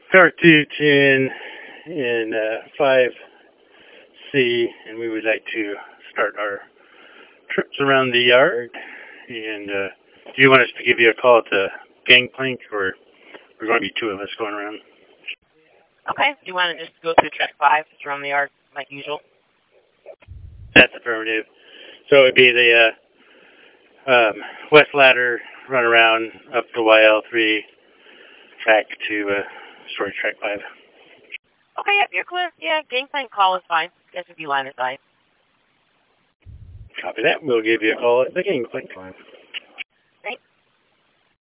Car 210 in 5C, and we would like to start our trips around the yard. And do you want us to give you a call at the gangplank, or we're going to be two of us going around? Okay. Do you want to just go through track 5, just around the yard like usual? That's affirmative. So it'd be the west ladder, run around up the YL3 track to storage track 5. Okay, yep, you're clear. Yeah, gangplank call is fine. You guys would be line of sight. Copy that. We'll give you a call at the gangplank.